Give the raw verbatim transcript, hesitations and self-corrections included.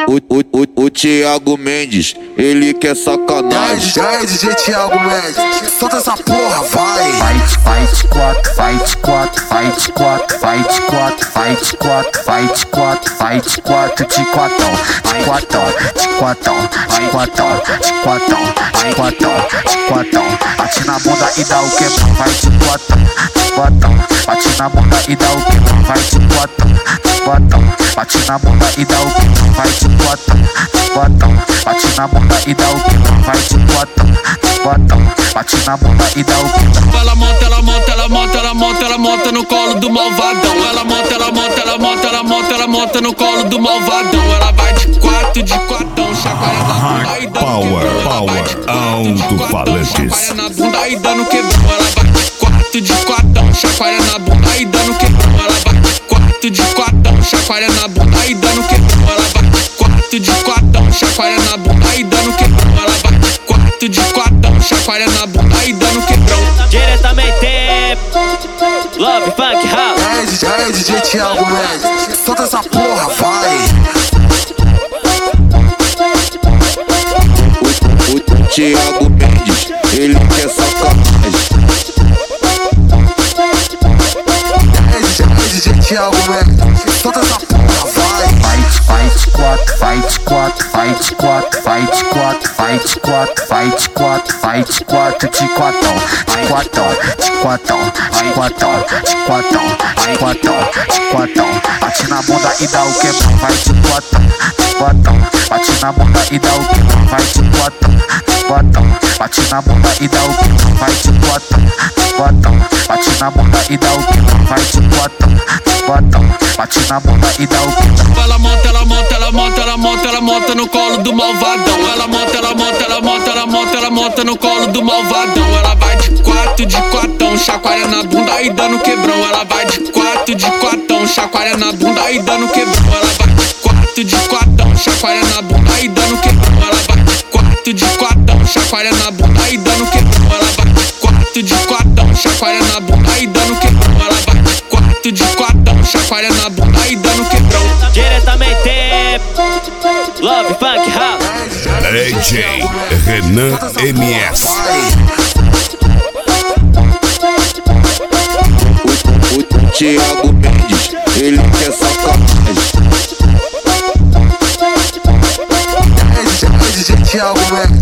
O, o, o, o Thiago Mendes, ele quer sacanagem. E aí, D J Thiago Mendes, solta essa porra, vai. Fight, fight, quatro, fight, quatro, fight, quatro, fight, quatro, fight, quatro, fight, quatro, fight, quatro, de quatão, de quatão, de quatão, de quatão, de quatão, de quatão, de quatão. Bate na bunda e dá o quebrão, vai de quatão, de quatão. Bate na bunda e dá o quebrão, vai de quatão, de quatão. Bate na bunda e dá o quebrão, vai de quatão, de quatão. Bate na bunda e dá o quebrão, vai de quatão, de quatão. Bate na bunda e dá o quebrão. Ela monta, ela monta, ela monta, ela monta, ela monta no colo do malvadão. Ela monta, ela monta, ela monta, ela monta, ela monta no colo do malvadão. Ela vai de quatro, de quatão, chacoalha na bunda e dando Power, quebrão. power, alto-falantes. Chacoalha na bunda e dando quebrão. Ela vai de quatro, de quatão, chacoalha na bunda e dando quebrão. Ela vai de quatro, de quatão, chacoalha na bunda e dando quebrão. Ela vai de quatro, de quatão, chacoalha na bunda e dando quebrão. Ela vai de quatro, de quatão, chacoalha na bunda e dando quebrão. Diretamente Love Funk House. E aí, D J Thiago Mendes, solta essa porra, vai. O, o, o Thiago Mendes, ele quer sacanagem. E aí, D J Thiago Mendes, solta essa porra, vai. Fight, fight, quatro, fight, quatro, fight, quatro, fight, quatro, fight, quatro, fight, quatro, fight, quatro, de quatão, de quatão, de quatão, de quatão, de quatão, de quatão, de quatão. Bate na bunda e dá o quebrão, vai de quatão, de quatão. Bate na bunda e dá o quebrão, vai de quatão, de quatão. Bate na bunda e dá o quebrão, vai de quatão, de quatão. Bate na bunda e dá o quebrão, vai de quatão, de quatão. Bate na bunda e dá o quebrão. Ela monta, ela monta, ela monta, ela monta, ela monta no colo do malvadão. Ela monta, ela monta, ela monta, ela monta, ela monta no colo do malvadão. Ela vai de quatro, de quatão, chacoalha na bunda e dando quebrão. Ela vai de quatro, de quatão, chacoalha na bunda e dando quebrão. Ela vai de quatro, de quatão, chacoalha na bunda e dando quebrão. Ela vai de quatro, de quatão, chacoalha na bunda e dando quebrão. Ela vai de quatro, de quatão, chacoalha na bunda e dando quebrão. Ela vai de quatro, de quatão, chacoalha na bunda e dando quebrão. Diretamente Love Funk House. D J Renan M S. O, o, o Thiago Mendes, ele quer sacanagem. E aí, D J Thiago Mendes,